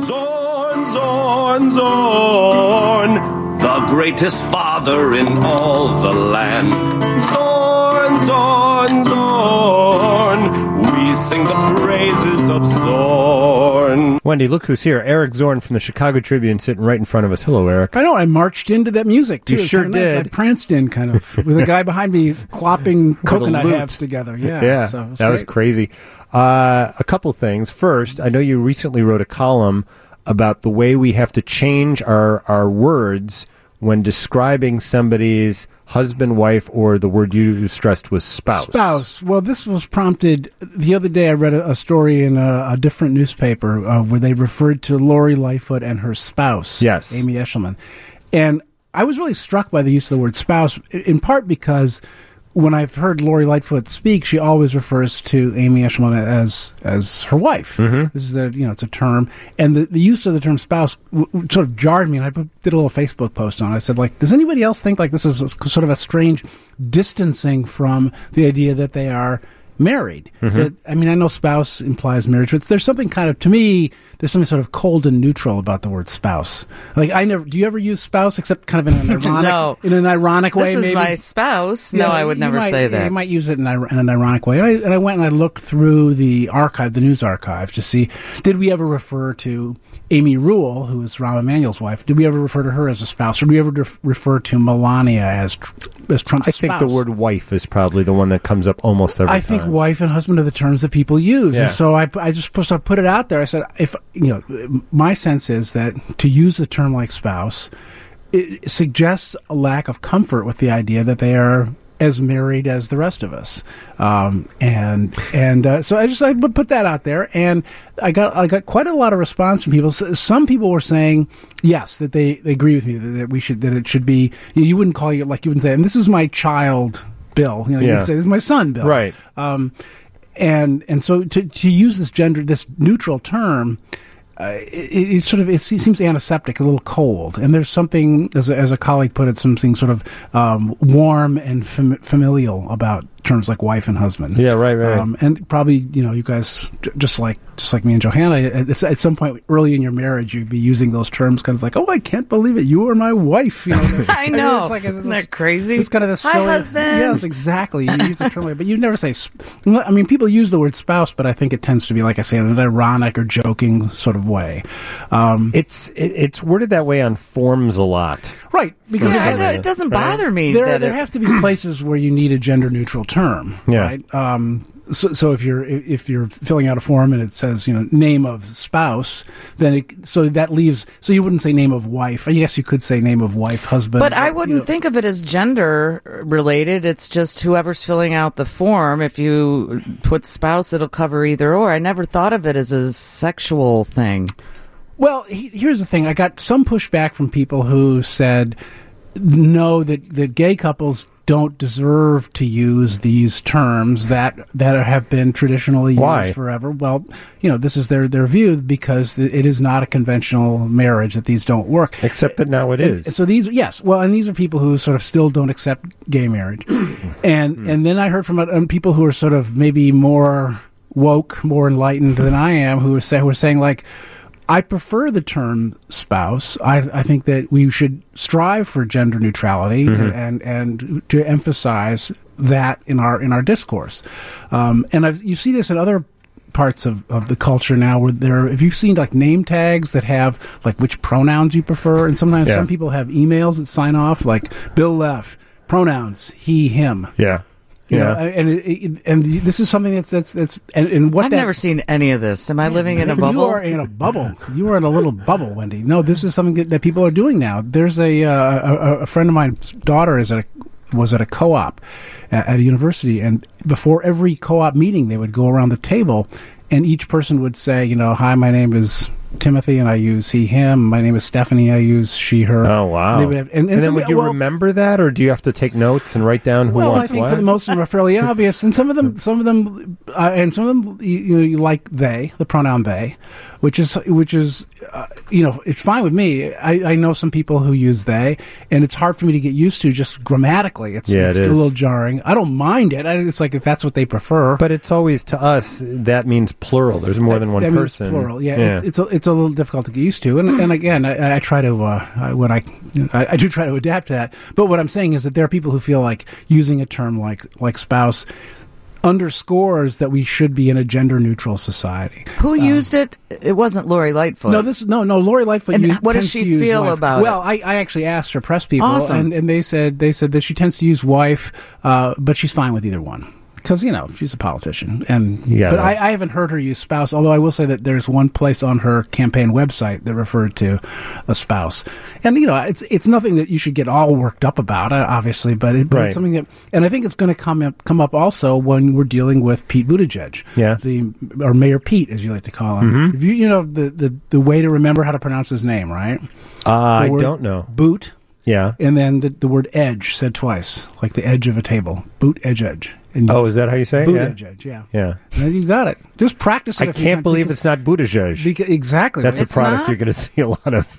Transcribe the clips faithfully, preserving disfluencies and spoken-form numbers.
Zorn, Zorn, Zorn, the greatest father in all the land. Zorn, Zorn, Zorn, we sing the praises of Zorn. Wendy, look who's here. Eric Zorn from the Chicago Tribune sitting right in front of us. Hello, Eric. I know, I marched into that music, too. You sure kind of nice. did. I pranced in, kind of, with a guy behind me clopping coconut heads together. Yeah, yeah so it was that great. was crazy. Uh, a couple things. First, I know you recently wrote a column about the way we have to change our, our words when describing somebody's husband, wife, or the word you stressed was spouse. Spouse. Well, this was prompted the other day. I read a, a story in a, a different newspaper uh, where they referred to Lori Lightfoot and her spouse, yes, Amy Eshelman. And I was really struck by the use of the word spouse, in part because when I've heard Lori Lightfoot speak, she always refers to Amy Eshelman as as her wife. Mm-hmm. This is a you know it's a term, and the, the use of the term spouse w- w- sort of jarred me. And I put, did a little Facebook post on it. I said, like, does anybody else think like this is a, sort of a strange distancing from the idea that they are married? Mm-hmm. It, I mean, I know spouse implies marriage, but there's something kind of, to me, there's something sort of cold and neutral about the word spouse. Like, I never, do you ever use spouse except kind of in an ironic, no. in an ironic way? This is maybe? my spouse. Yeah, no, I would never might, say that. You might use it in, in an ironic way. And I, and I went and I looked through the archive, the news archive, to see, did we ever refer to Amy Rule, who is Rahm Emanuel's wife, did we ever refer to her as a spouse? Or do we ever def- refer to Melania as, as Trump's I spouse? think the word wife is probably the one that comes up almost every I time. think wife and husband are the terms that people use. Yeah. And so I, I just put, I put it out there. I said, if, you know, my sense is that to use a term like spouse, it suggests a lack of comfort with the idea that they are as married as the rest of us. Um, and, and, uh, so I just, I put that out there, and I got, I got quite a lot of response from people. Some people were saying, yes, that they, they agree with me that, that we should, that it should be, you, you wouldn't call it, like you wouldn't say, and this is my child, Bill. You know, you Yeah. would say, this is my son, Bill. Right. Um, and, and so to, to use this gender, this neutral term, Uh, it, it sort of it seems antiseptic, a little cold, and there's something, as a, as a colleague put it, something sort of um, warm and fam- familial about terms like wife and husband. Yeah, right, right. Um, and probably, you know, you guys, j- just like just like me and Johanna, at, at some point early in your marriage, you'd be using those terms, kind of like, "Oh, I can't believe it, you are my wife." You know, I know. It's like, it's, Isn't that crazy? It's kind of this Hi, silly, husband. Yes, exactly. You use the term, like- but you never say. sp- I mean, people use the word spouse, but I think it tends to be, like I say, in an ironic or joking sort of way. Um, It's it, it's worded that way on forms a lot. right, because Yeah, it, it, do- it doesn't bother me. there that there it, have to be places where you need a gender neutral term. Yeah. Right. Um, so, so if you're if you're filling out a form and it says, you know, name of spouse, then it, so that leaves, so you wouldn't say name of wife. I guess you could say name of wife, husband. But I you wouldn't know. think of it as gender related. It's just whoever's filling out the form. If you put spouse, it'll cover either or. I never thought of it as a sexual thing. Well, he, here's the thing. I got some pushback from people who said, no, that, that gay couples don't deserve to use these terms that that have been traditionally Why? used forever. Well, you know, this is their, their view, because it is not a conventional marriage, that these don't work. Except that now it is. And so these, yes, well, and these are people who sort of still don't accept gay marriage. and and then I heard from um, people who are sort of maybe more woke, more enlightened than I am, who are, say, who are saying, like, I prefer the term spouse. I, I think that we should strive for gender neutrality Mm-hmm. and and to emphasize that in our in our discourse. Um, and I've, you see this in other parts of, of the culture now, where there, if you've seen like name tags that have like which pronouns you prefer, and sometimes Yeah. some people have emails that sign off like Bill Leff, pronouns he him. yeah. You Yeah. know, and it, it, and this is something that's that's that's and, and what I've that, never seen any of this. Am I living in a bubble? You are in a bubble. You are in a little bubble, Wendy. No, this is something that, that people are doing now. There's a, uh, a a friend of mine's daughter is at a, was at a co-op at, at a university, and before every co-op meeting, they would go around the table, and each person would say, you know, hi, my name is Timothy, and I use he, him. My name is Stephanie. I use she, her. Oh, wow. And, they would have, and, and, And then some- would you well, remember that, or do you have to take notes and write down who well, wants I think what? for the most of them are fairly obvious, and some of them, some of them, uh, and some of them, you, you know, you like they, the pronoun they, which is which is uh, you know, it's fine with me. I, I know some people who use they, and it's hard for me to get used to just grammatically. It's, Yeah, it's it a is. little jarring. I don't mind it. I, it's like if that's what they prefer. But it's always, to us, that means plural. There's more than one that means person. plural, yeah. yeah. It's, it's, a, it's a little difficult to get used to. And, and again, I, I try to, uh, I, when I, I, I do try to adapt to that. But what I'm saying is that there are people who feel like using a term like, like spouse underscores that we should be in a gender-neutral society. Who used it? It wasn't Lori Lightfoot. No, this no no. Lori Lightfoot. And use, what does tends she to use feel wife. about well, it? I, I actually asked her press people, Awesome. and, and they said they said that she tends to use wife, uh, but she's fine with either one. Because, you know, she's a politician. and Yeah, But no. I, I haven't heard her use spouse, although I will say that there's one place on her campaign website that referred to a spouse. And, you know, it's it's nothing that you should get all worked up about, uh, obviously, but, it, but Right. it's something that, and I think it's going to come up, come up also when we're dealing with Pete Buttigieg. Yeah. The, or Mayor Pete, as you like to call him. Mm-hmm. If you, you know, the, the, the way to remember how to pronounce his name, right? Uh, I The word don't know. Boot. Yeah. And then the, the word edge said twice, like the edge of a table. Boot, edge, edge. And Oh, is that how you say it? boot, Yeah. edge, edge, yeah. Yeah. And you got it. Just practice it. I a few can't times believe because- it's not Buttigieg. Because, exactly. That's a It's product not? you're going to see a lot of.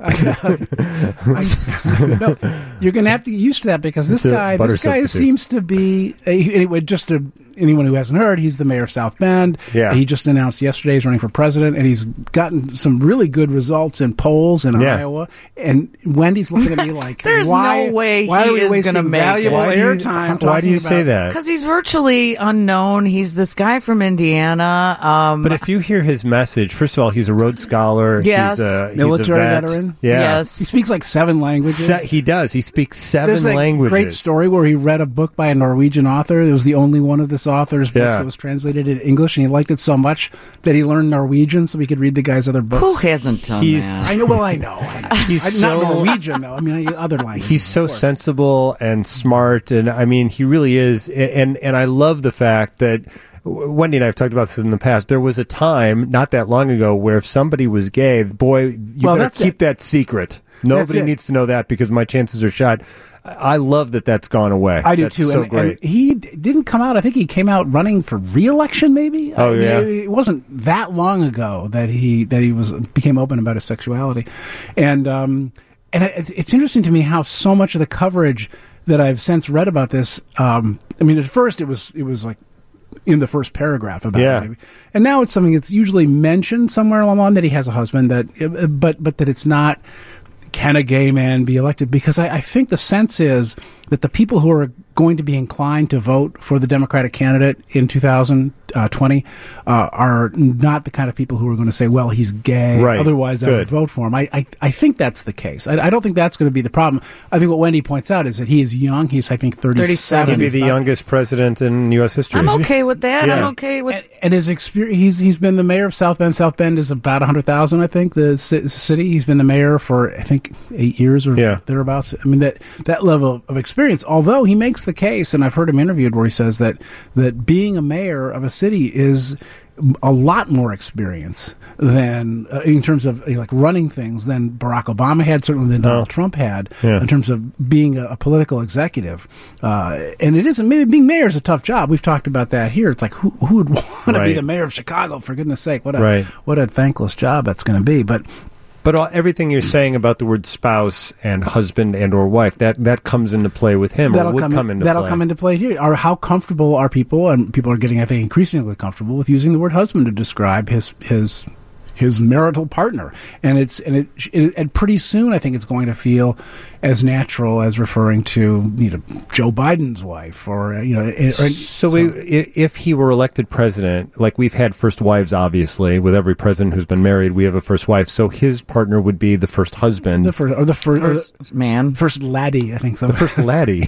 I, no, you're going to have to get used to that because this It's a guy, butter this guy substitute. seems to be. Uh, anyway, just to anyone who hasn't heard, he's the mayor of South Bend. Yeah. He just announced yesterday he's running for president, and he's gotten some really good results in polls in Yeah. Iowa. And Wendy's looking at me like, There's why, no way why he are we is wasting gonna make it. valuable Why do you- airtime? Why do you talking say about- that? Because he's virtually unknown. He's this guy from Indiana. Um, But if you hear his message, first of all, he's a Rhodes Scholar. Yes. He's a, he's Military a vet. veteran? Yeah. Yes. He speaks like seven languages. Se- he does. He speaks seven There's that languages. great story where he read a book by a Norwegian author. It was the only one of this author's books Yeah. that was translated in English, and he liked it so much that he learned Norwegian so he could read the guy's other books. who hasn't done He's- that? I know. Well, I know. I know. He's I'm not so- Norwegian though. I mean, I- other languages. He's so of course. sensible and smart, and I mean, he really is. And and I love the fact that Wendy and I have talked about this in the past. There was a time not that long ago where if somebody was gay, boy, you Well, better that's keep it. that secret. Nobody it. needs to know that because my chances are shot. I love that that's gone away. I do That's too. So and, great. and he d- didn't come out. I think he came out running for re-election. Maybe. Oh, I mean, yeah. It wasn't that long ago that he that he was became open about his sexuality, and um, and it, it's interesting to me how so much of the coverage that I've since read about this. Um, I mean, at first it was it was like in the first paragraph about Yeah. it, maybe. And now it's something that's usually mentioned somewhere along the line that he has a husband. That, uh, but but that it's not. Can a gay man be elected? Because I, I think the sense is that the people who are going to be inclined to vote for the Democratic candidate in two thousand twenty uh, are not the kind of people who are going to say, well, he's gay. Right. Otherwise, I Good. would vote for him. I, I, I think that's the case. I, I don't think that's going to be the problem. I think what Wendy points out is that he is young. He's, I think, thirty-seven. thirty-seven. He'd be the youngest president in U S history. I'm okay with that. Yeah. I'm okay with. And, and his experience, he's he's been the mayor of South Bend. South Bend is about a hundred thousand, I think, the ci- city. He's been the mayor for I think eight years or Yeah. thereabouts. I mean that that level of experience. Although he makes the case, and I've heard him interviewed where he says that that being a mayor of a city is a lot more experience than uh, in terms of you know, like running things than Barack Obama had, certainly than Donald Oh. Trump had, Yeah. in terms of being a, a political executive. Uh, and it isn't maybe being mayor is a tough job. We've talked about that here. It's like who who would want to be Right. the mayor of Chicago? For goodness sake, what a Right. what a thankless job that's going to be. But But all, everything you're saying about the word spouse and husband and or wife, that, that comes into play with him, or that'll would come, come, into that'll play. come into play here. Or how comfortable are people? And people are getting, I think, increasingly comfortable with using the word husband to describe his his his marital partner. And it's and it, it and pretty soon, I think it's going to feel as natural as referring to you know Joe Biden's wife, or you know. Or, So, we, i- if he were elected president, like we've had first wives, obviously, with every president who's been married, we have a first wife. So his partner would be the first husband, the first or the first, or the first man. first laddie, I think. So the first laddie.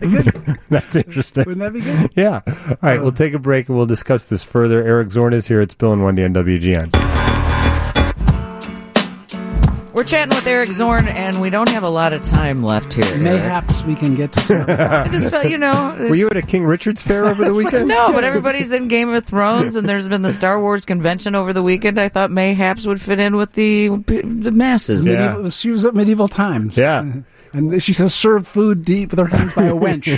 That's interesting. Wouldn't that be good? Yeah. All right, we'll take a break and we'll discuss this further. Eric Zorn is here. It's Bill and Wendy on W G N. We're chatting with Eric Zorn, and we don't have a lot of time left here. Eric. Mayhaps we can get to some. I just felt, you know. Were you at a King Richard's fair over the weekend? No, but everybody's in Game of Thrones, and there's been the Star Wars convention over the weekend. I thought mayhaps would fit in with the the masses. Yeah. Medieval, she was at medieval times. Yeah. And she says, serve food deep with her hands by a wench.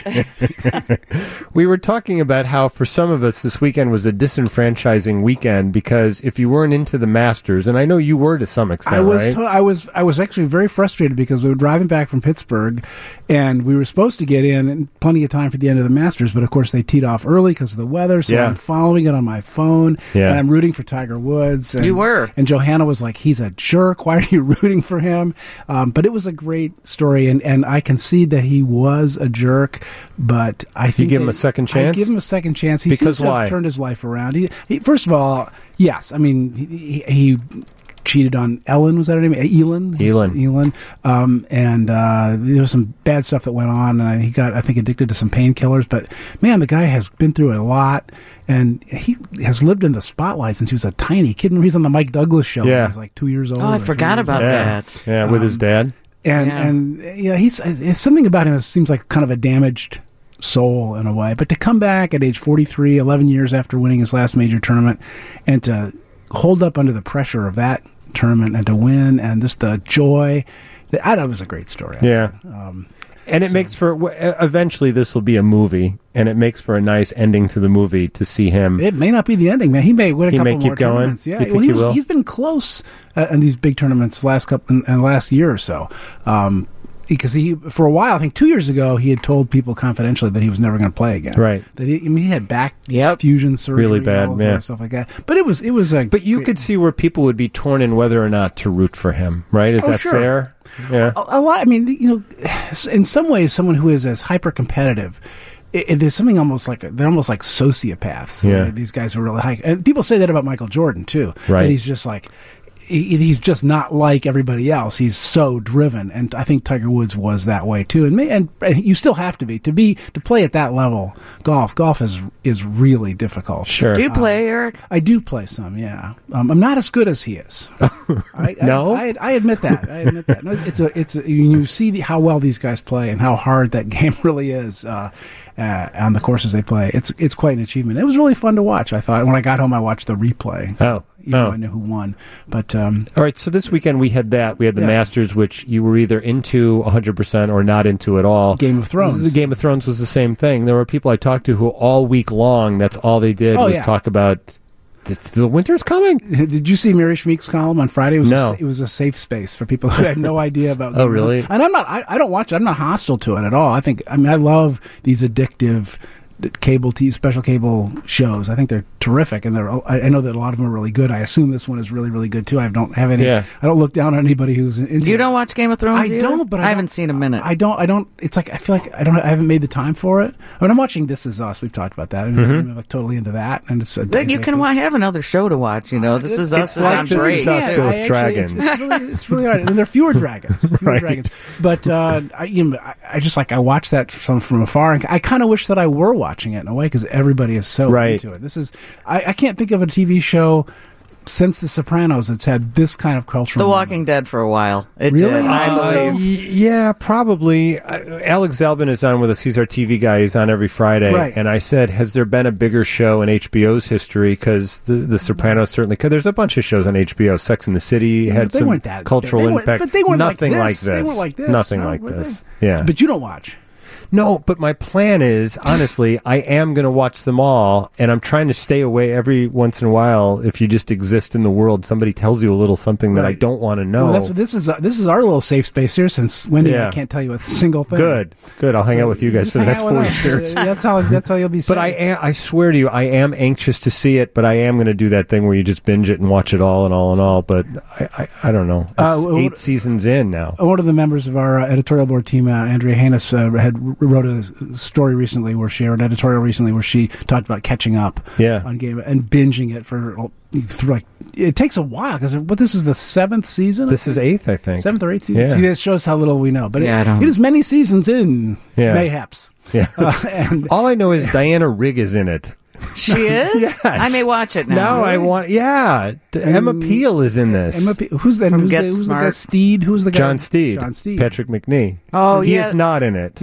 We were talking about how for some of us this weekend was a disenfranchising weekend because if you weren't into the Masters, and I know you were to some extent, I was right? to- I was I was actually very frustrated because we were driving back from Pittsburgh, and we were supposed to get in in plenty of time for the end of the Masters, but of course they teed off early because of the weather. So Yeah. I'm following it on my phone, Yeah. and I'm rooting for Tiger Woods. And, You were. and Johanna was like, "He's a jerk. Why are you rooting for him?" Um, but it was a great story, and, and I concede that he was a jerk. But I think give him that- a second I chance? give him a second chance. He Because seems to have why? turned his life around. He, he, first of all, yes, I mean he. he cheated on Ellen, was that her name? Elin? Elin. Elin. Um, and uh, there was some bad stuff that went on, and he got, I think, addicted to some painkillers. But, man, the guy has been through a lot, and he has lived in the spotlight since he was a tiny kid. Remember, he was on the Mike Douglas show when Yeah. he was like two years old. Oh, I or three forgot years about old. Yeah, that. yeah, with his Um, dad. And, Yeah. and you know, he's it's something about him that seems like kind of a damaged soul in a way. But to come back at age forty-three, eleven years after winning his last major tournament, and to hold up under the pressure of that tournament and to win, and just the joy, that, I thought it was a great story. Yeah. Um, And it so- makes for, w- eventually this will be a movie, and it makes for a nice ending to the movie to see him. It may not be the ending, man. He may win a He couple may keep more going? tournaments. Yeah, You think well, he was, will? he's been close uh, in these big tournaments last couple and, and last year or so. Um, because he, for a while, I think two years ago, he had told people confidentially that he was never going to play again. Right. That he, I mean, he had back Yep. fusion surgery, Really and bad, all this yeah. other stuff like that. But it was, it was a. But you could see where people would be torn in whether or not to root for him, right? Is Oh, that sure. fair? Yeah. a, a lot. I mean, you know, in some ways, someone who is as hyper competitive. It, it, there's something almost like they're almost like sociopaths. Yeah. These guys are really high, and people say that about Michael Jordan too. Right. That he's just like he, he's just not like everybody else. He's so driven, and I think Tiger Woods was that way too. And may, and, and you still have to be to be to play at that level. Golf, golf is is really difficult. Sure. Do you play, Eric? I do play some, yeah. Um, I'm not as good as he is. I, No? I, I, I admit that. I admit that. No, it's a, it's a, you see the, how well these guys play and how hard that game really is uh, uh, on the courses they play. It's it's quite an achievement. It was really fun to watch. I thought when I got home, I watched the replay. Oh. Even Oh. though I knew who won, but um, All right, so this weekend we had that. We had the Yeah. Masters, which you were either into one hundred percent or not into at all. Game of Thrones. The Game of Thrones was the same thing. There were people I talked to who all week long, that's all they did Oh, was yeah. talk about the, the winter's coming. did you see Mary Schmeek's column on Friday? It was No. a, it was a safe space for people who had no idea about. Oh, Game of really? Thrones. And I'm not. I, I don't watch it. I'm not hostile to it at all. I think. I mean, I love these addictive cable t special cable shows. I think they're terrific, and they're. I, I know that a lot of them are really good. I assume this one is really, really good too. I don't have any. Yeah. I don't look down on anybody who's into. You it. don't watch Game of Thrones I either? don't, but I, I haven't don't- seen a minute. I don't. I don't. It's like I feel like I don't. I haven't made the time for it. When I'm watching This Is Us, we've talked about that. I'm, Mm-hmm. I'm like totally into that, and it's. But you can wa- have another show to watch, you know. This is It's Us is like on This Is break. Us Yeah, with I actually- dragons. It's, it's really, it's really hard, and there are fewer dragons, fewer Right. dragons. But uh, I, you know, I, I just like I watch that from from afar, and I kind of wish that I were watching it in a way because everybody is so Right. into it. This is I, I can't think of a T V show since The Sopranos that's had this kind of cultural. The moment. Walking Dead for a while. It Really? did. I Uh, believe. Y- yeah, probably. Uh, Alex Zalbin is on with us. He's our T V guy. He's on every Friday. Right. And I said, has there been a bigger show in H B O's history? Because the, the Sopranos certainly, because there's a bunch of shows on H B O. Sex and the City had But they some weren't that- cultural they weren't- impact. but they weren't like Nothing this. like They this. weren't like this. Nothing No, like were this. they? Yeah. But you don't watch. No, but my plan is, honestly, I am going to watch them all, and I'm trying to stay away every once in a while. If you just exist in the world, somebody tells you a little something that I Right. don't want to know. Well, that's what this is. Uh, this is our little safe space here. Since Wendy and Yeah. I can't tell you a single thing. Good, good. I'll hang So out with you guys just for the hang next out with forty us. years. Uh, That's how. That's how you'll be. But I safe. am, I swear to you, I am anxious to see it, but I am going to do that thing where you just binge it and watch it all and all and all. But I, I, I don't know. It's Uh, what- eight seasons in now. One of the members of our uh, editorial board team, uh, Andrea Hannes, uh, had wrote a s- story recently where she, or an editorial recently where she talked about catching up Yeah. on game and binging it for uh, through like it takes a while because what this is the seventh season. This is eighth, I think. seventh or eighth season. Yeah. See, this shows how little we know, but Yeah, I it, don't- it is many seasons in. Yeah. Mayhaps. Yeah. Uh, and All I know is Diana Rigg is in it. She is? Yes. I may watch it now. Now I want, yeah. D- Emma Peel is in this. Emma P- who's the From who's, the, Get who's the guy? Smart. Steed? Who's the guy? John Steed. John Steed. Patrick McNee. Oh, he yeah. is not in it. He's not.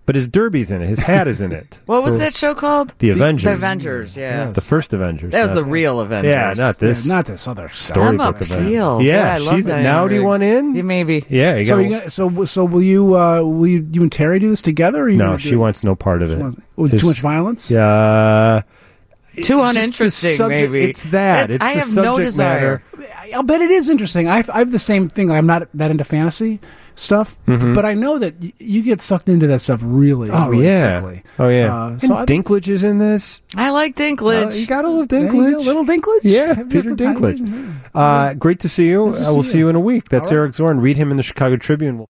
but his derby's in it. His hat is in it. What was For that show called? The Avengers. The Avengers, yeah. The first Avengers. That was not- the real Avengers. Yeah, not this. Yeah, not this other stuff. Storybook Emma event. Peel. Yeah, I love she's Diana now. Do you Riggs. want in? Yeah, maybe. Yeah. You So gotta, you got, so so will you uh, will you, you and Terry do this together? Or you no, gonna do she it- wants no part of it. wants- oh, His- too much violence. Yeah. Too Just the uninteresting, subject- maybe. It's that. It's- It's I the have no subject desire. matter. I'll bet it is interesting. I have, I have the same thing. I'm not that into fantasy stuff, but I know that y- you get sucked into that stuff really. Oh really yeah. quickly. Oh yeah. Uh, and so I- Dinklage is in this. I like Dinklage. Uh, you gotta love There you Dinklage. go, little Dinklage. Yeah, Just Peter a tiny- Dinklage. Uh, great to see you. Good to I will see see you. you in a week. That's All right. Eric Zorn. Read him in the Chicago Tribune.